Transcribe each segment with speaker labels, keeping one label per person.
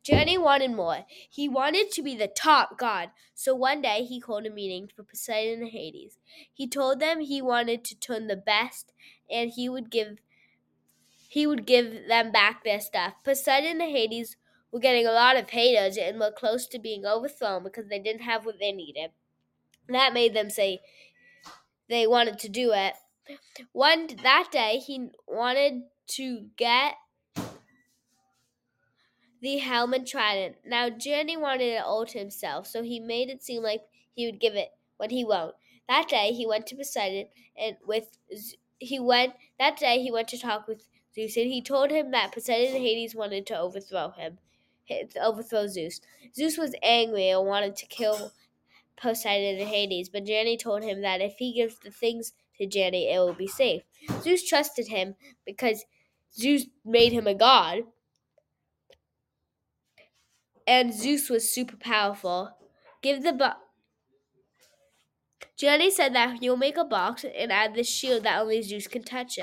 Speaker 1: Journey wanted more. He wanted to be the top god. So one day he called a meeting for Poseidon and Hades. He told them he wanted to turn the best, and he would give them back their stuff. Poseidon and Hades were getting a lot of haters and were close to being overthrown because they didn't have what they needed. That made them say they wanted to do it. That day he wanted to get the helm and trident. Now Journey wanted it all to himself, so he made it seem like he would give it when he won't. That day he went to Poseidon and he went to talk with Zeus, and he told him that Poseidon and Hades wanted to overthrow Zeus. Zeus was angry and wanted to kill Poseidon and Hades, but Journey told him that if he gives the things to Journey, it will be safe. Zeus trusted him because Zeus made him a god, and Zeus was super powerful. Journey said that he'll make a box and add this shield that only Zeus can touch.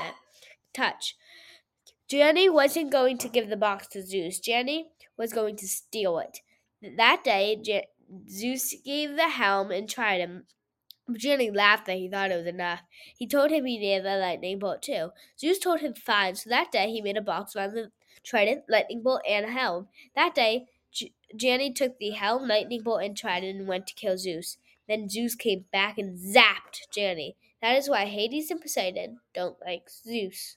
Speaker 1: Journey wasn't going to give the box to Zeus. Journey was going to steal it. That day, Zeus gave the helm and trident. Journey laughed that he thought it was enough. He told him he needed the lightning bolt too. Zeus told him fine, so that day he made a box around the trident, lightning bolt, and a helm. That day, Journey took the helm, lightning bolt, and trident and went to kill Zeus. Then Zeus came back and zapped Journey. That is why Hades and Poseidon don't like Zeus.